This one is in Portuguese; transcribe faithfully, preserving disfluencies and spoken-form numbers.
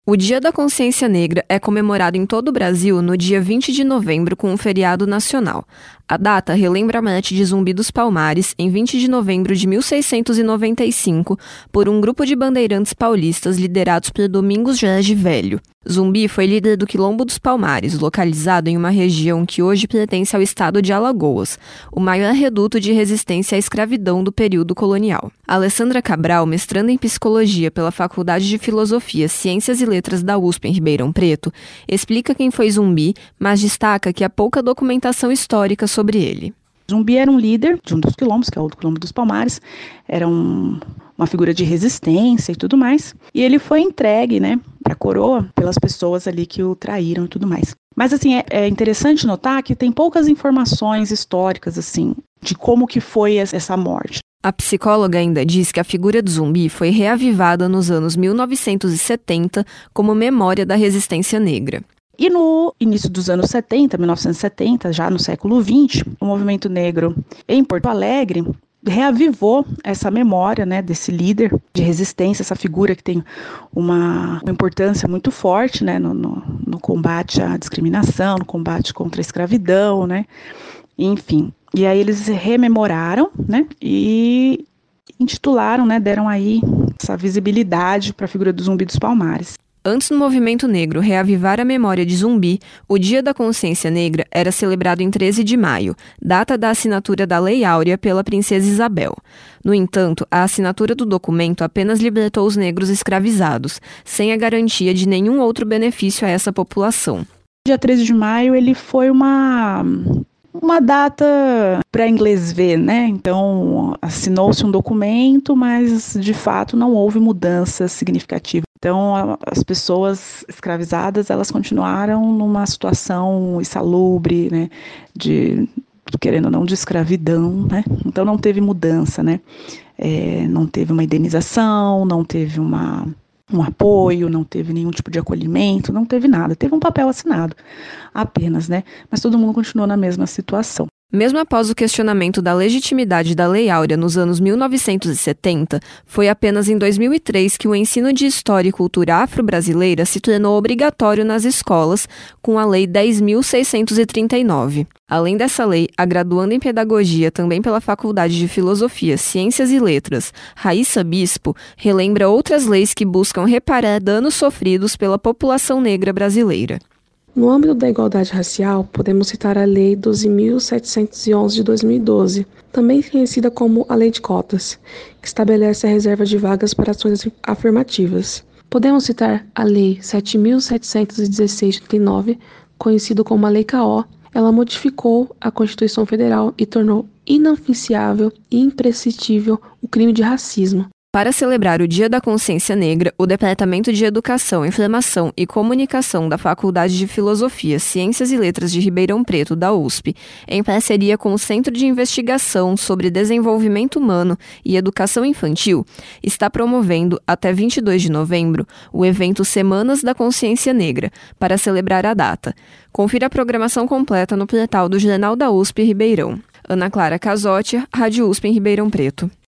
O Dia da Consciência Negra é comemorado em todo o Brasil no dia vinte de novembro com um feriado nacional. A data relembra a morte de Zumbi dos Palmares, em vinte de novembro de mil seiscentos e noventa e cinco, por um grupo de bandeirantes paulistas liderados por Domingos Jorge Velho. Zumbi foi líder do Quilombo dos Palmares, localizado em uma região que hoje pertence ao estado de Alagoas, o maior reduto de resistência à escravidão do período colonial. Alessandra Cabral, mestranda em Psicologia pela Faculdade de Filosofia, Ciências e Letras da U S P em Ribeirão Preto, explica quem foi Zumbi, mas destaca que há pouca documentação histórica sobre ele. Zumbi era um líder de um dos quilombos, que é o Quilombo dos Palmares, era um, uma figura de resistência e tudo mais, e ele foi entregue, né, para a coroa pelas pessoas ali que o traíram e tudo mais. Mas assim, é, é interessante notar que tem poucas informações históricas assim de como que foi essa morte. A psicóloga ainda diz que a figura do Zumbi foi reavivada nos anos mil novecentos e setenta como memória da resistência negra. E no início dos anos setenta, mil novecentos e setenta, já no século vinte, o movimento negro em Porto Alegre reavivou essa memória, né, desse líder de resistência, essa figura que tem uma, uma importância muito forte, né, no, no, no combate à discriminação, no combate contra a escravidão, né, enfim. E aí eles rememoraram, né, e intitularam, né, deram aí essa visibilidade para a figura do Zumbi dos Palmares. Antes do movimento negro reavivar a memória de Zumbi, o Dia da Consciência Negra era celebrado em treze de maio, data da assinatura da Lei Áurea pela Princesa Isabel. No entanto, a assinatura do documento apenas libertou os negros escravizados, sem a garantia de nenhum outro benefício a essa população. Dia treze de maio ele foi uma... uma data para inglês ver, né? Então, assinou-se um documento, mas de fato não houve mudança significativa. Então, as pessoas escravizadas, elas continuaram numa situação insalubre, né? De, querendo ou não, de escravidão, né? Então, não teve mudança, né? É, não teve uma indenização, não teve uma... um apoio, não teve nenhum tipo de acolhimento, não teve nada. Teve um papel assinado apenas, né? Mas todo mundo continuou na mesma situação. Mesmo após o questionamento da legitimidade da Lei Áurea nos anos mil novecentos e setenta, foi apenas em dois mil e três que o ensino de História e Cultura Afro-Brasileira se tornou obrigatório nas escolas, com a Lei dez mil seiscentos e trinta e nove. Além dessa lei, a graduanda em Pedagogia, também pela Faculdade de Filosofia, Ciências e Letras, Raíssa Bispo, relembra outras leis que buscam reparar danos sofridos pela população negra brasileira. No âmbito da igualdade racial, podemos citar a Lei doze mil setecentos e onze de dois mil e doze, também conhecida como a Lei de Cotas, que estabelece a reserva de vagas para ações afirmativas. Podemos citar a Lei sete mil setecentos e dezesseis de trinta e nove, conhecida como a Lei K O. Ela modificou a Constituição Federal e tornou inafiançável e imprescritível o crime de racismo. Para celebrar o Dia da Consciência Negra, o Departamento de Educação, Informação e Comunicação da Faculdade de Filosofia, Ciências e Letras de Ribeirão Preto, da U S P, em parceria com o Centro de Investigação sobre Desenvolvimento Humano e Educação Infantil, está promovendo, até vinte e dois de novembro, o evento Semanas da Consciência Negra, para celebrar a data. Confira a programação completa no portal do Jornal da U S P Ribeirão. Ana Clara Casotti, Rádio U S P em Ribeirão Preto.